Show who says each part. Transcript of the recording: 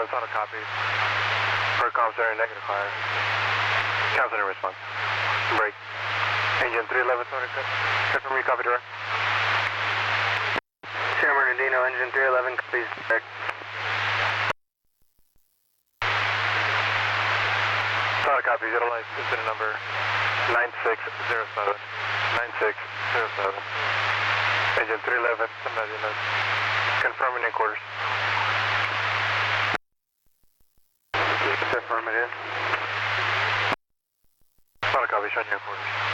Speaker 1: it's on a copy. Per comms area, negative fire. Cancel in response. Break. Engine 311, Tony, confirm you copy direct.
Speaker 2: Sierra Bernardino, engine 311, please direct.
Speaker 1: It's on a copy, zero light, incident number 9607. 9607. Engine 311, confirming in quarters.
Speaker 2: Affirmative.
Speaker 1: It's on a copy, showing you in quarters.